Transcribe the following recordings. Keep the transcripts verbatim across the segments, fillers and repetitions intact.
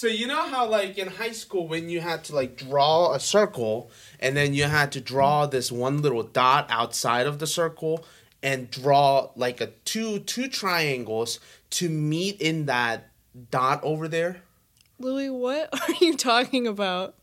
So you know how like in high school when you had to like draw a circle and then you had to draw this one little dot outside of the circle and draw like a two two triangles to meet in that dot over there? Louis, what are you talking about?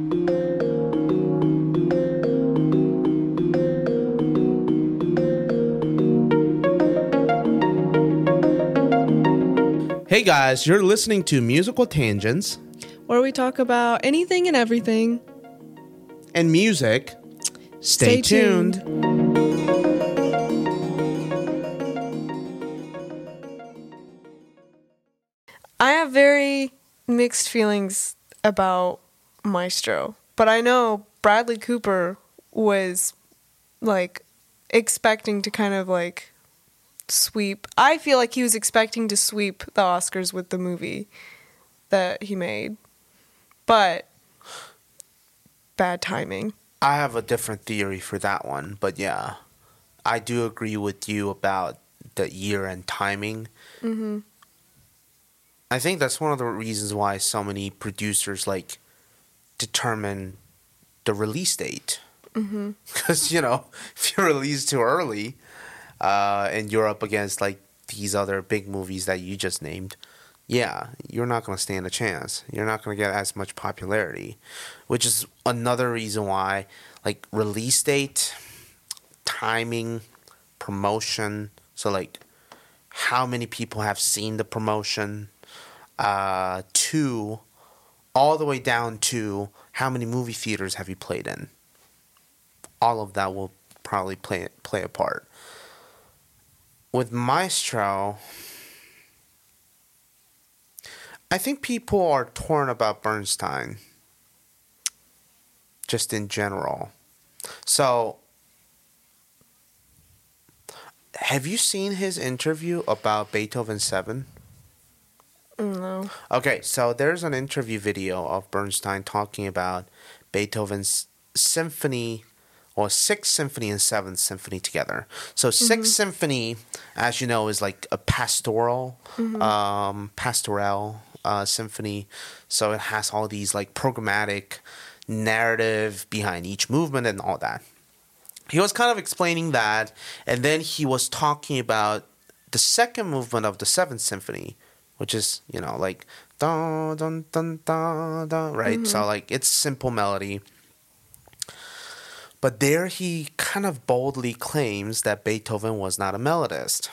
Hey guys, you're listening to Musical Tangents. Where we talk about anything and everything. And music. Stay, Stay tuned. tuned. I have very mixed feelings about Maestro, but I know Bradley Cooper was like expecting to kind of like sweep. I feel like he was expecting to sweep the Oscars with the movie that he made, but bad timing. I have a different theory for that one, but yeah, I do agree with you about the year and timing. Mm-hmm. I think that's one of the reasons why so many producers like determine the release date. Mm-hmm. Because, you know, if you release too early, uh, and you're up against like these other big movies that you just named, yeah, you're not going to stand a chance. You're not going to get as much popularity, which is another reason why like release date, timing, promotion. So like how many people have seen the promotion, uh, to all the way down to how many movie theaters have you played in. All of that will probably play play a part. With Maestro, I think people are torn about Bernstein, just in general. So, have you seen his interview about Beethoven seven? No. Okay, so there's an interview video of Bernstein talking about Beethoven's symphony, or Sixth Symphony and Seventh Symphony together. So Sixth mm-hmm. Symphony, as you know, is like a pastoral, mm-hmm. um, pastoral uh, symphony. So it has all these like programmatic narrative behind each movement and all that. He was kind of explaining that, and then he was talking about the second movement of the Seventh Symphony, which is, you know, like dun dun dun dun dun, right? Mm-hmm. So like it's simple melody. But there he kind of boldly claims that Beethoven was not a melodist.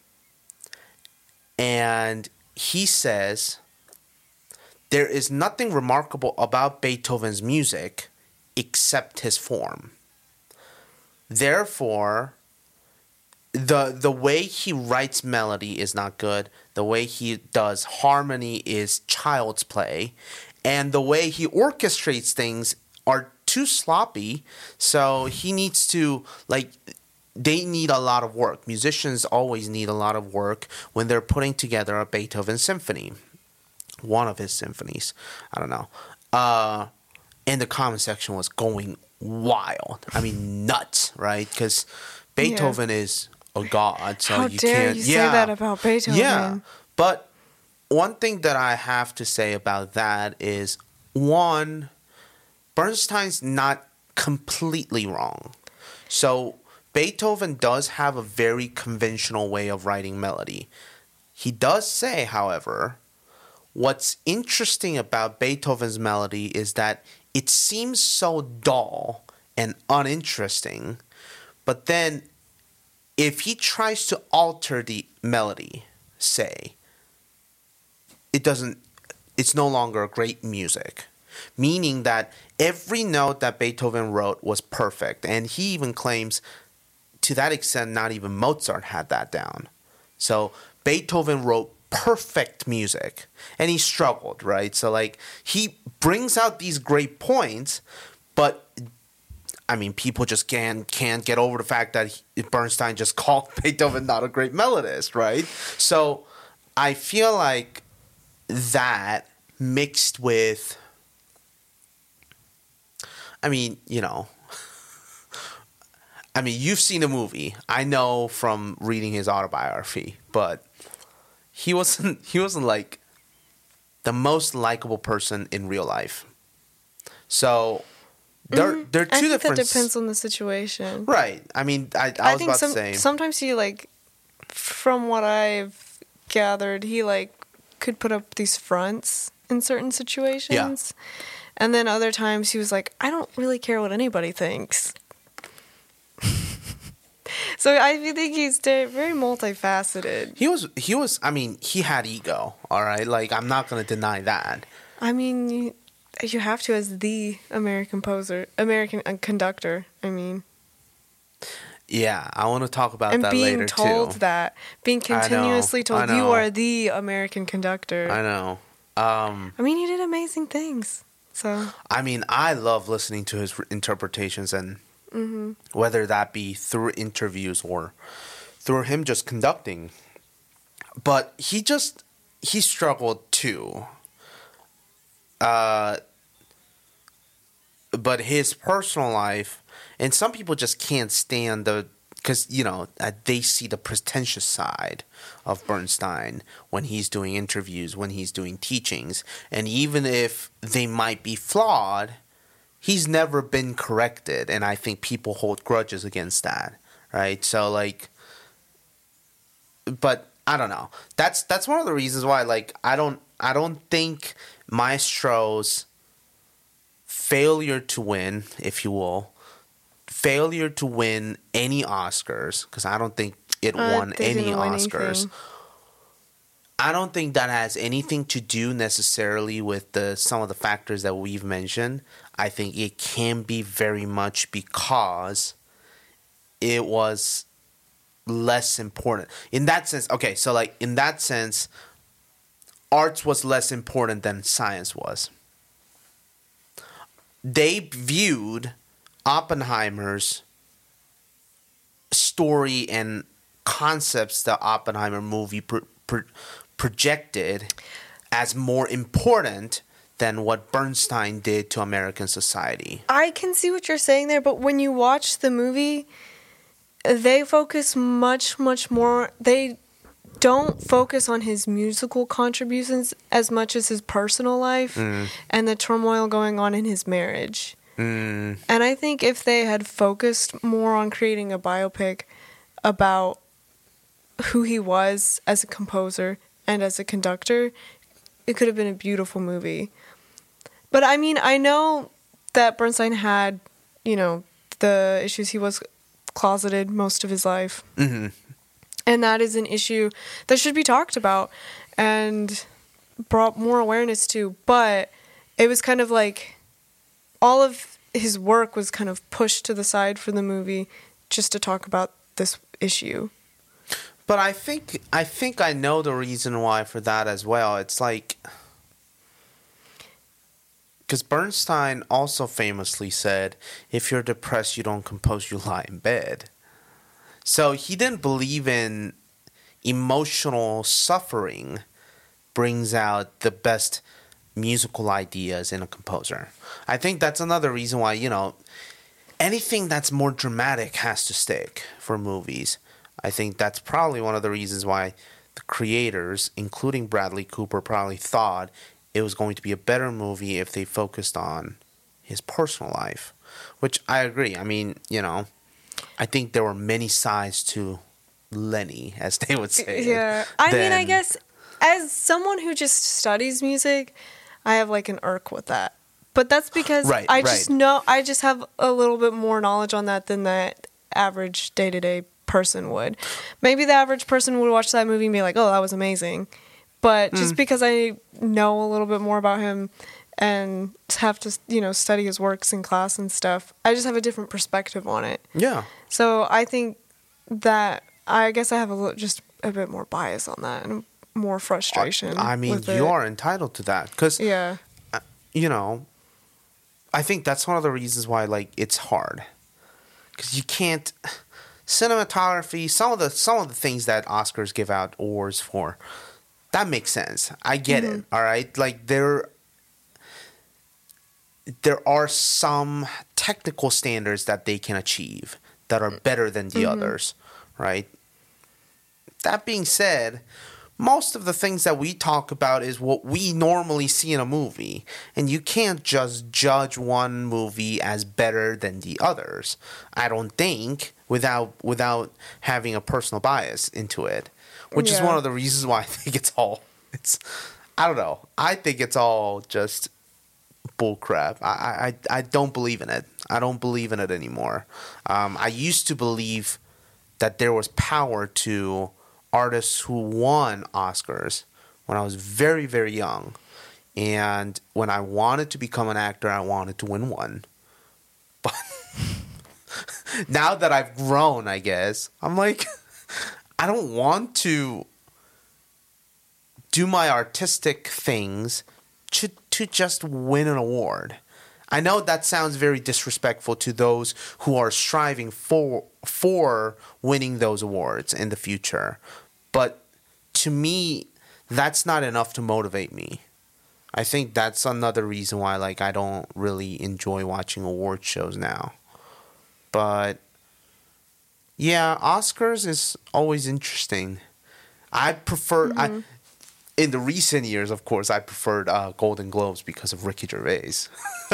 And he says, there is nothing remarkable about Beethoven's music except his form. Therefore, the the way he writes melody is not good. The way he does harmony is child's play. And the way he orchestrates things are too sloppy, so he needs to, like, they need a lot of work. Musicians always need a lot of work when they're putting together a Beethoven symphony. One of his symphonies. I don't know. Uh, and the comment section was going wild. I mean, nuts, right? Because Beethoven yeah. is a god, so How you dare can't... you yeah, say that about Beethoven? Yeah, but one thing that I have to say about that is, one... Bernstein's not completely wrong. So Beethoven does have a very conventional way of writing melody. He does say, however, what's interesting about Beethoven's melody is that it seems so dull and uninteresting, but then if he tries to alter the melody, say, it doesn't, it's no longer great music. Meaning that every note that Beethoven wrote was perfect. And he even claims, to that extent, not even Mozart had that down. So Beethoven wrote perfect music. And he struggled, right? So, like, he brings out these great points, but, I mean, people just can't, can't get over the fact that he, Bernstein just called Beethoven not a great melodist, right? So I feel like that mixed with... I mean, you know, I mean, you've seen the movie. I know from reading his autobiography, but he wasn't, he wasn't like the most likable person in real life. So they're Mhm. they're two I think different. that depends on the situation. Right. I mean, I, I was think about some, to say. sometimes he like, from what I've gathered, he like could put up these fronts in certain situations, and then other times he was like, I don't really care what anybody thinks. So I think he's de- very multifaceted. He was, he was, I mean, he had ego, all right? Like, I'm not going to deny that. I mean, you, you have to as the American poser, American uh, conductor, I mean. Yeah, I want to talk about and that being later, told too. that. Being continuously I told, know. you are the American conductor. I know. Um, I mean, he did amazing things, so. I mean, I love listening to his interpretations, and Mm-hmm. whether that be through interviews or through him just conducting. But he just, he struggled too. Uh, but his personal life, and some people just can't stand the, because, you know, uh, they see the pretentious side of Bernstein when he's doing interviews, when he's doing teachings. And even if they might be flawed, he's never been corrected, and I think people hold grudges against that, right? So, like, but I don't know. That's that's one of the reasons why, like, I don't I don't think Maestro's failure to win, if you will, failure to win any Oscars, because I don't think it Uh, won they any didn't win Oscars. anything. I don't think that has anything to do necessarily with the some of the factors that we've mentioned. I think it can be very much because it was less important. In that sense, okay, so like in that sense, arts was less important than science was. They viewed Oppenheimer's story and concepts the Oppenheimer movie pro- pro- projected as more important than what Bernstein did to American society. I can see what you're saying there, but when you watch the movie, they focus much, much more. They don't focus on his musical contributions as much as his personal life Mm. and the turmoil going on in his marriage. Mm. And I think if they had focused more on creating a biopic about who he was as a composer and as a conductor, it could have been a beautiful movie. But I mean, I know that Bernstein had, you know, the issues. He was closeted most of his life. Mm-hmm. And that is an issue that should be talked about and brought more awareness to. But it was kind of like all of his work was kind of pushed to the side for the movie just to talk about this issue. But I think I think I know the reason why for that as well. It's like, because Bernstein also famously said, if you're depressed, you don't compose, you lie in bed. So he didn't believe in emotional suffering brings out the best musical ideas in a composer. I think that's another reason why, you know, anything that's more dramatic has to stick for movies. I think that's probably one of the reasons why the creators, including Bradley Cooper, probably thought it was going to be a better movie if they focused on his personal life. Which I agree. I mean, you know, I think there were many sides to Lenny, as they would say. Yeah. I mean, I than- guess as someone who just studies music, I have like an irk with that. But that's because Right, I just right. know, I just have a little bit more knowledge on that than that average day-to-day person would. Maybe the average person would watch that movie and be like, oh, that was amazing. But just Mm. because I know a little bit more about him and have to, you know, study his works in class and stuff, I just have a different perspective on it. Yeah. So I think that, I guess I have a little, just a bit more bias on that and more frustration. I mean, with you it. are entitled to that. Because, Yeah. you know, I think that's one of the reasons why, like, it's hard. Because you can't... Cinematography, some of the some of the things that Oscars give out awards for, that makes sense. I get Mm-hmm. it. All right, like there, there are some technical standards that they can achieve that are better than the Mm-hmm. others, right? That being said, most of the things that we talk about is what we normally see in a movie. And you can't just judge one movie as better than the others, I don't think, without without having a personal bias into it. Which yeah. is one of the reasons why I think it's all it's I don't know. I think it's all just bullcrap. I, I I don't believe in it. I don't believe in it anymore. Um, I used to believe that there was power to artists who won Oscars when I was very, very young. And when I wanted to become an actor, I wanted to win one. But now that I've grown, I guess, I'm like, I don't want to do my artistic things to, to just win an award. I know that sounds very disrespectful to those who are striving for for winning those awards in the future. But to me, that's not enough to motivate me. I think that's another reason why like I don't really enjoy watching award shows now. But yeah, Oscars is always interesting. I prefer mm-hmm. I in the recent years, of course, I preferred uh, Golden Globes because of Ricky Gervais.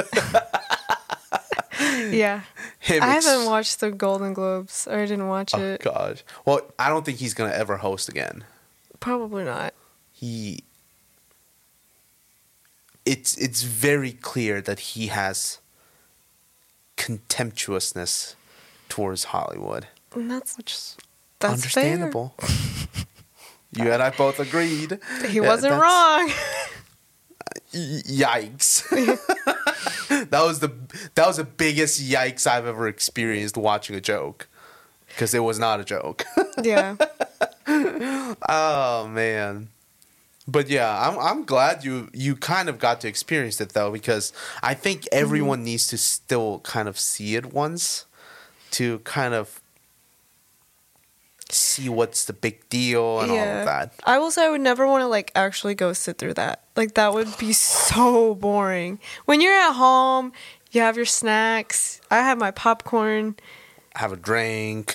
yeah. Him I ex- haven't watched the Golden Globes, or I didn't watch oh, it. Oh, God. Well, I don't think he's going to ever host again. Probably not. He... It's, it's very clear that he has contemptuousness towards Hollywood. And that's, which is, that's understandable. You and I both agreed. He wasn't yeah, wrong. Yikes. that was the that was the biggest yikes I've ever experienced watching a joke. Because it was not a joke. Yeah. Oh man. But yeah, I'm I'm glad you you kind of got to experience it though, because I think everyone mm-hmm. needs to still kind of see it once to kind of see what's the big deal and yeah. all of that. I will say I would never want to like actually go sit through that. Like that would be so boring. When you're at home, you have your snacks. I have my popcorn. Have a drink.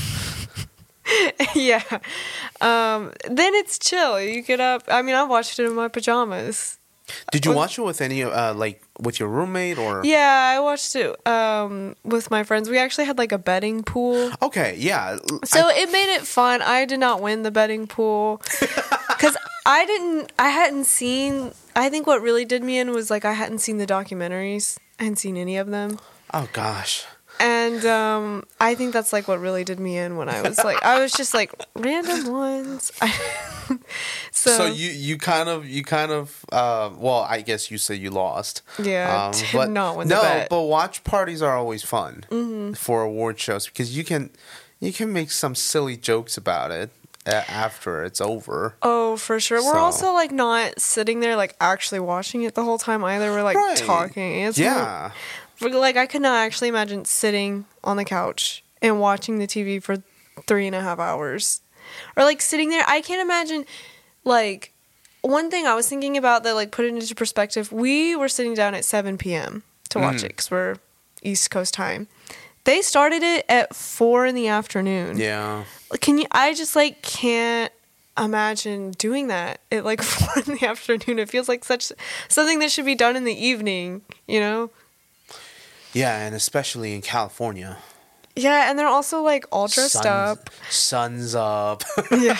yeah. Um, then it's chill. You get up. I mean, I watched it in my pajamas. Did you watch it with any, uh, like, with your roommate or? Yeah, I watched it um, with my friends. We actually had, like, a betting pool. Okay, yeah. So I... it made it fun. I did not win the betting pool. Because I didn't, I hadn't seen, I think what really did me in was, like, I hadn't seen the documentaries. I hadn't seen any of them. Oh, gosh. And um, I think that's, like, what really did me in when I was, like, I was just, like, random ones. so, so you, you kind of, you kind of, uh, well, I guess you say you lost. Yeah, um, did but not win no, the bet. but watch parties are always fun mm-hmm. for award shows because you can, you can make some silly jokes about it after it's over. Oh, for sure. So. We're also, like, not sitting there, like, actually watching it the whole time either. We're, like, right. talking. It's yeah. More, like, I could not actually imagine sitting on the couch and watching the T V for three and a half hours. Or, like, sitting there. I can't imagine, like, one thing I was thinking about that, like, put it into perspective. We were sitting down at seven p.m. to watch mm. it because we're East Coast time. They started it at four in the afternoon. Yeah. Can you, I just, like, can't imagine doing that at, like, four in the afternoon. It feels like such something that should be done in the evening, you know? Yeah, and especially in California. Yeah, and they're also, like, all dressed sun's, up. Sun's up. Yeah.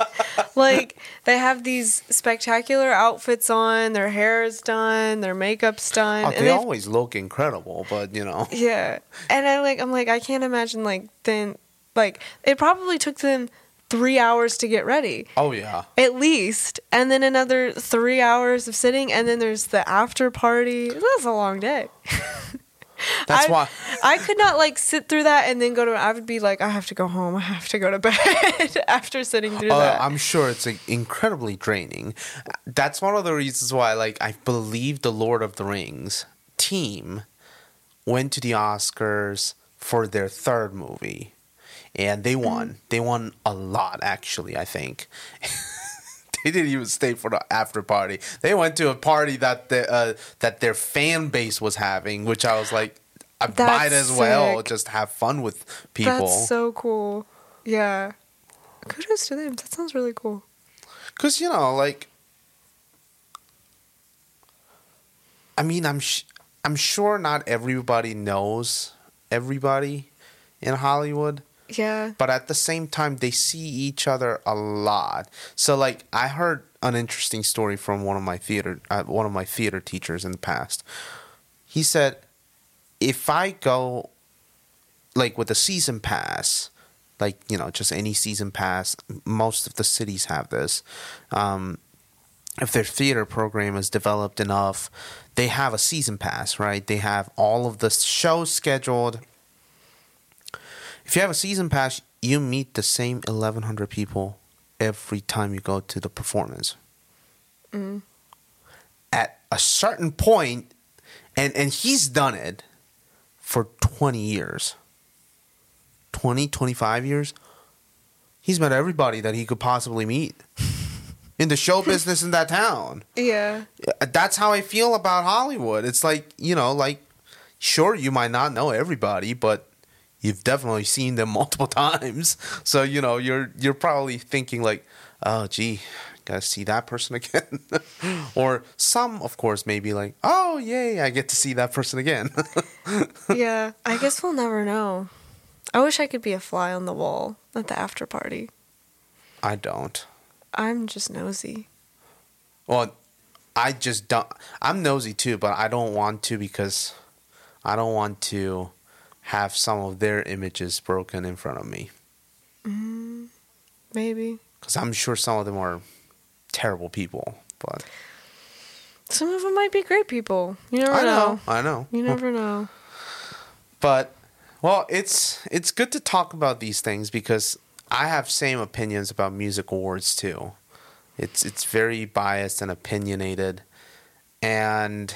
Like, they have these spectacular outfits on, their hair is done, their makeup's done. Oh, they always look incredible, but, you know. Yeah. And I, like, I'm like, I can't imagine, like, then, like, it probably took them three hours to get ready. Oh, yeah. At least. And then another three hours of sitting, and then there's the after party. That's a long day. That's I, why I could not like sit through that and then go to. I would be like, I have to go home. I have to go to bed after sitting through uh, that. I'm sure it's like, incredibly draining. That's one of the reasons why, like, I believe the Lord of the Rings team went to the Oscars for their third movie, and they won. Mm-hmm. They won a lot, actually. I think. They didn't even stay for the after party. They went to a party that the, uh, that their fan base was having, which I was like, I That's might as sick. well just have fun with people. That's so cool. Yeah. Kudos to them. That sounds really cool. Because, you know, like, I mean, I'm sh- I'm sure not everybody knows everybody in Hollywood, Yeah. but at the same time, they see each other a lot. So, like, I heard an interesting story from one of my theater uh, one of my theater teachers in the past. He said, if I go, like, with a season pass, like, you know, just any season pass, most of the cities have this. Um, if their theater program is developed enough, they have a season pass, right? They have all of the shows scheduled. If you have a season pass, you meet the same eleven hundred people every time you go to the performance. Mm. At a certain point, and, and he's done it for twenty years. twenty, twenty-five years. He's met everybody that he could possibly meet in the show business in that town. Yeah. That's how I feel about Hollywood. It's like, you know, like, sure, you might not know everybody, but you've definitely seen them multiple times. So, you know, you're you're probably thinking like, oh, gee, gotta see that person again. Or some, of course, maybe like, oh, yay, I get to see that person again. Yeah. I guess we'll never know. I wish I could be a fly on the wall at the after party. I don't. I'm just nosy. Well, I just don't. I'm nosy too, but I don't want to because I don't want to have some of their images broken in front of me. Mm, maybe. Because I'm sure some of them are terrible people, but Some of them might be great people. You never I know, know. I know. You never know. But well, it's it's good to talk about these things because I have same opinions about music awards too. It's it's very biased and opinionated, and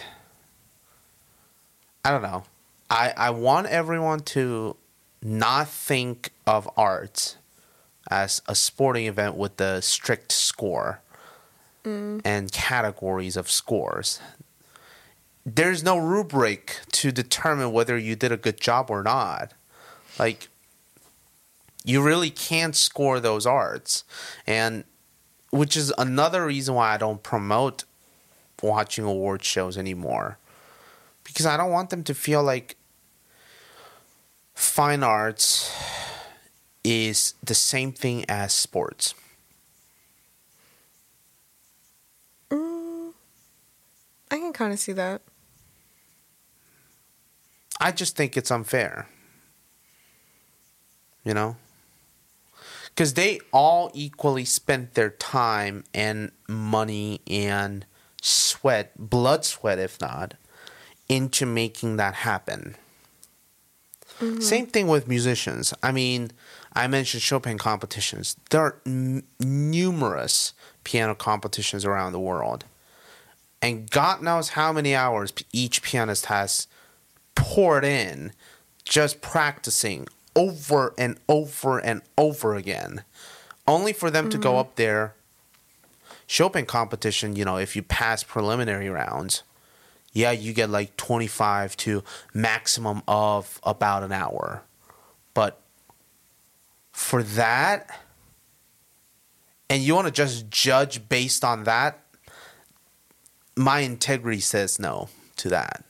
I don't know. I I want everyone to not think of art as a sporting event with the strict score Mm. and categories of scores. There's no rubric to determine whether you did a good job or not. Like, you really can't score those arts. And which is another reason why I don't promote watching award shows anymore. Because I don't want them to feel like fine arts is the same thing as sports. Mm, I can kind of see that. I just think it's unfair. You know? Because they all equally spent their time and money and sweat, blood sweat if not, into making that happen. Mm-hmm. Same thing with musicians. I mean, I mentioned Chopin competitions. There are n- numerous piano competitions around the world. And God knows how many hours each pianist has poured in just practicing over and over and over again, only for them mm-hmm. to go up there. Chopin competition, you know, if you pass preliminary rounds, yeah, you get like twenty-five to maximum of about an hour. But for that, and you want to just judge based on that, my integrity says no to that.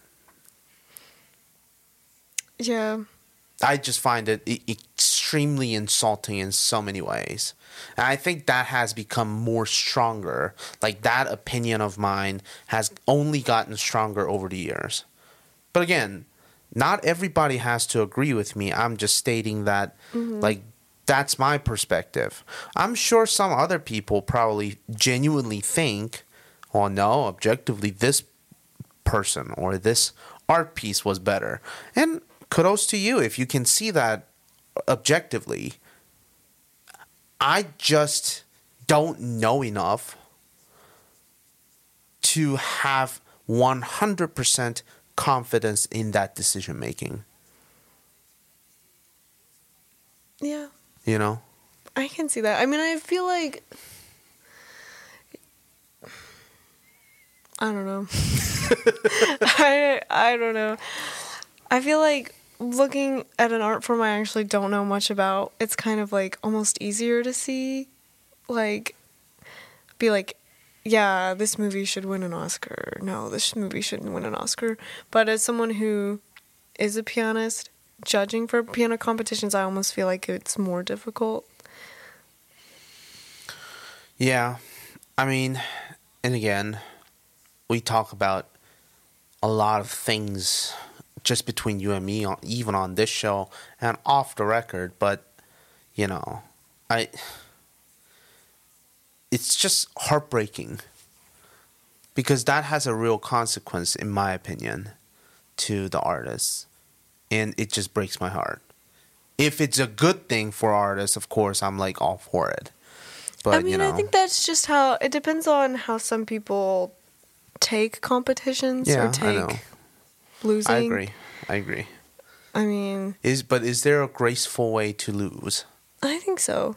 Yeah. I just find it extremely insulting in so many ways. And I think that has become more stronger. Like, that opinion of mine has only gotten stronger over the years. But again, not everybody has to agree with me. I'm just stating that, mm-hmm. like, that's my perspective. I'm sure some other people probably genuinely think, oh, no, objectively, this person or this art piece was better. And kudos to you if you can see that objectively. I just don't know enough to have one hundred percent confidence in that decision making. Yeah. You know? I can see that. I mean, I feel like... I don't know. I I don't know. I feel like looking at an art form I actually don't know much about, it's kind of like almost easier to see like be like, yeah, this movie should win an Oscar. No, this movie shouldn't win an Oscar. But as someone who is a pianist, judging for piano competitions, I almost feel like it's more difficult. Yeah. I mean, and again, we talk about a lot of things just between you and me, even on this show and off the record. But, you know, I... it's just heartbreaking because that has a real consequence, in my opinion, to the artists. And it just breaks my heart. If it's a good thing for artists, of course, I'm like all for it. But, I mean, you know, I think that's just how it depends on how some people take competitions yeah, or take I know. losing. I agree. I agree. I mean, Is but is there a graceful way to lose? I think so.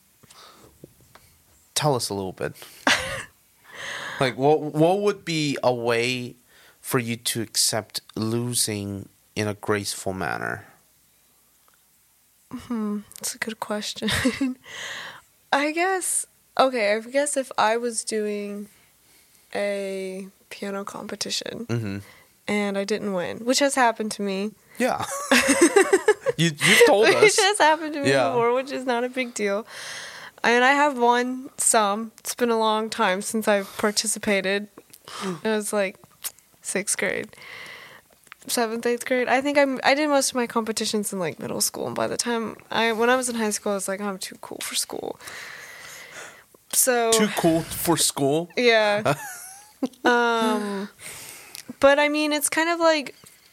Tell us a little bit. Like, what what would be a way for you to accept losing in a graceful manner? Hmm, that's a good question. I guess, okay, I guess if I was doing a piano competition Mm-hmm. and I didn't win, which has happened to me. Yeah. you, you've told us. Which has happened to me Yeah. before, which is not a big deal. And I have won some. It's been a long time since I've participated. It was like sixth grade. Seventh, eighth grade. I think I'm. I did most of my competitions in like middle school, and by the time I, when I was in high school, I was like, I'm too cool for school. So Too cool for school? yeah. um, but I mean, it's kind of like,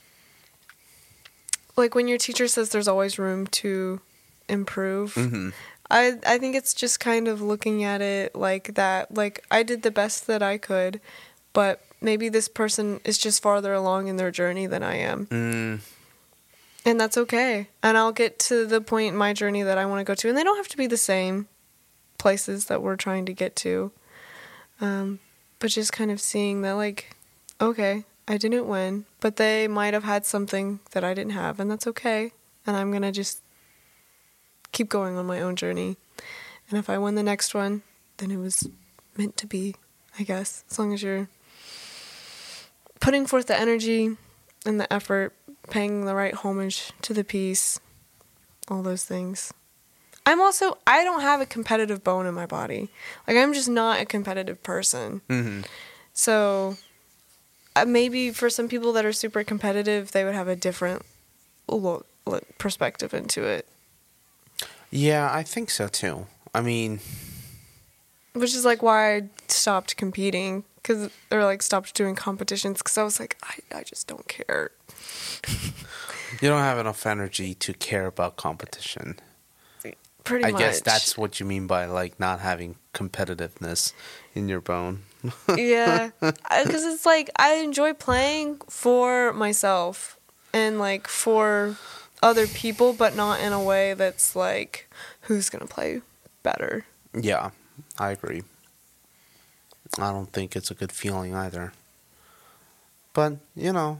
like when your teacher says there's always room to improve. Mm-hmm. I I think it's just kind of looking at it like that. Like I did the best that I could, but maybe this person is just farther along in their journey than I am. Mm. And that's okay. And I'll get to the point in my journey that I want to go to. And they don't have to be the same places that we're trying to get to. Um, but just kind of seeing that, like, okay, I didn't win, but they might have had something that I didn't have, and that's okay. And I'm going to just keep going on my own journey. And if I win the next one, then it was meant to be, I guess, as long as you're putting forth the energy and the effort, paying the right homage to the piece, all those things. I'm also, I don't have a competitive bone in my body. Like, I'm just not a competitive person. Mm-hmm. So, uh, maybe for some people that are super competitive, they would have a different look, look, perspective into it. Yeah, I think so too. I mean... Which is like why I stopped competing, cause, or like stopped doing competitions, because I was like, I, I just don't care. You don't have enough energy to care about competition. Pretty I much. guess that's what you mean by like not having competitiveness in your bone. Yeah, because it's like I enjoy playing for myself and like for other people, but not in a way that's like, who's gonna play better. Yeah, I agree. I don't think it's a good feeling either. But, you know,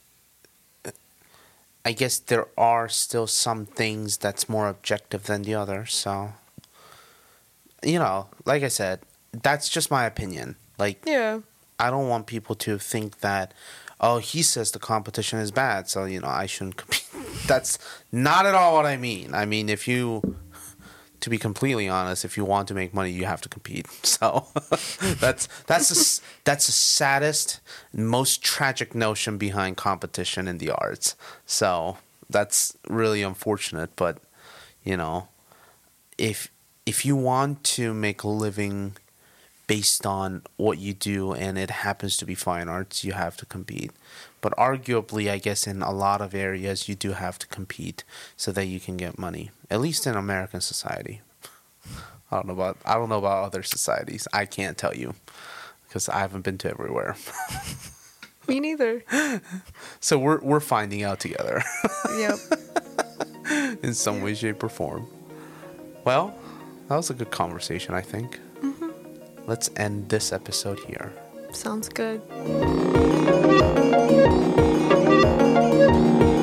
I guess there are still some things that's more objective than the other, so, you know, like I said, that's just my opinion. Like, Yeah. I don't want people to think that, oh, he says the competition is bad, so, you know, I shouldn't compete. That's not at all what I mean. I mean, if you, to be completely honest, if you want to make money, you have to compete. So, that's that's the, that's the saddest, most tragic notion behind competition in the arts. So, that's really unfortunate, but, you know, if if you want to make a living based on what you do and it happens to be fine arts, you have to compete. But arguably, I guess in a lot of areas, you do have to compete so that you can get money. At least in American society. I don't know about I don't know about other societies. I can't tell you because I haven't been to everywhere. Me neither. So we're we're finding out together. Yep. In some way, shape, or form. Well, that was a good conversation, I think. Mm-hmm. Let's end this episode here. Sounds good.